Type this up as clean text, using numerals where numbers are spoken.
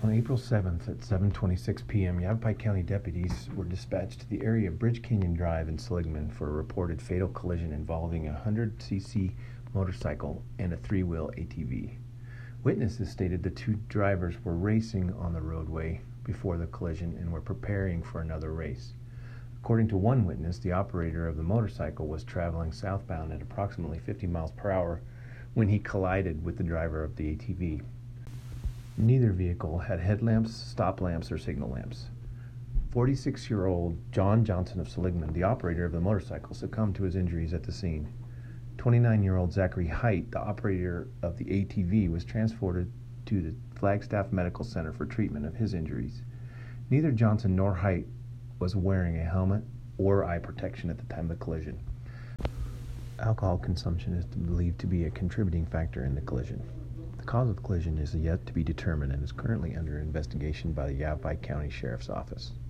On April 7th at 7:26 p.m., Yavapai County deputies were dispatched to the area of Bridge Canyon Drive in Seligman for a reported fatal collision involving a 100cc motorcycle and a three-wheel ATV. Witnesses stated the two drivers were racing on the roadway before the collision and were preparing for another race. According to one witness, the operator of the motorcycle was traveling southbound at approximately 50 miles per hour when he collided with the driver of the ATV. Neither vehicle had headlamps, stop lamps, or signal lamps. 46-year-old John Johnson of Seligman, the operator of the motorcycle, succumbed to his injuries at the scene. 29-year-old Zachary Height, the operator of the ATV, was transported to the Flagstaff Medical Center for treatment of his injuries. Neither Johnson nor Height was wearing a helmet or eye protection at the time of the collision. Alcohol consumption is believed to be a contributing factor in the collision. The cause of the collision is yet to be determined and is currently under investigation by the Yavapai County Sheriff's Office.